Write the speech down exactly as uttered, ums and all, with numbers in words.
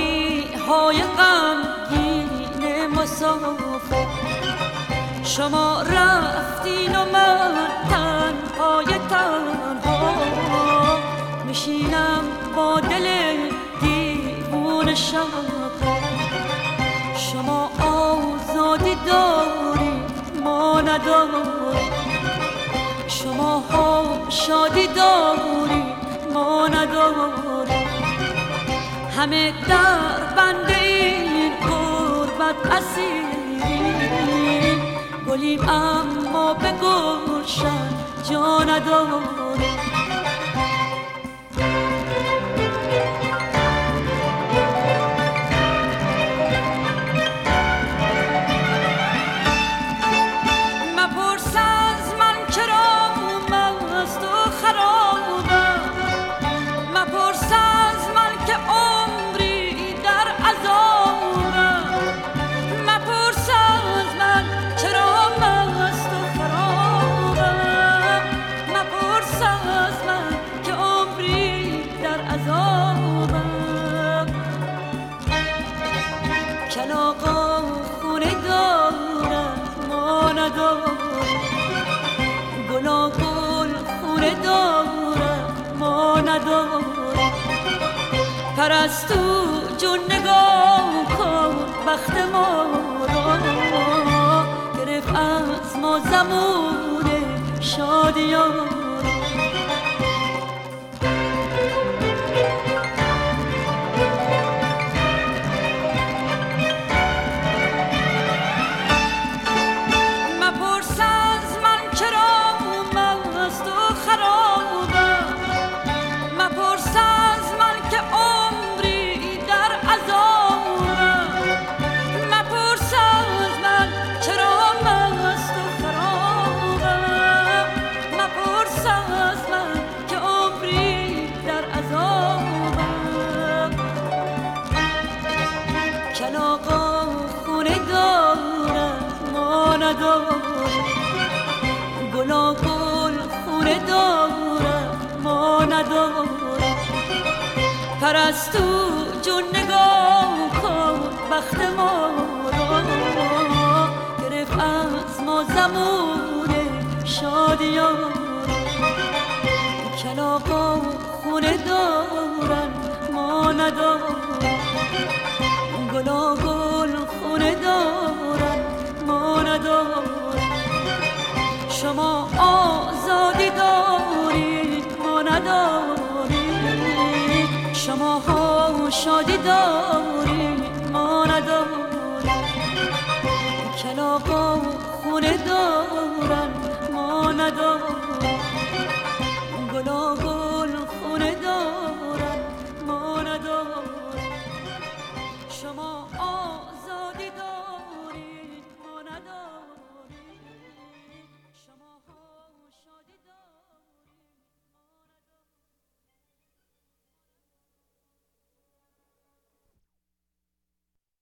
وادی های غمگین مسافر، شما رفتین و من تنهای تنها میشینم با دل دیوون شب. شما آزادی داری ما نداریم، شما ها شادی داری ما نداریم، همه در بند این غربت اسیریم، گلیم اما به گلشن جا نداریم. کلاغا خونه دارد ما نداریم، گلا گل خونه دارد ما نداریم، پرستو جون نگاه کن بخت ما را، گرفت از ما زمون شادیان. کلاغا خونه دارد ما نداریم، گلا گل خونه دارد ما نداریم، پرستو جون نگاه کن بخت ما را، گرفت از ما زمون شادیان. کلاغا خونه دارد ما نداریم، گلا گل خونه دارن ما نداریم، شما آزادی دارید ما نداریم، شما ها شادی دارید ما نداریم، کلاغا خونه دارن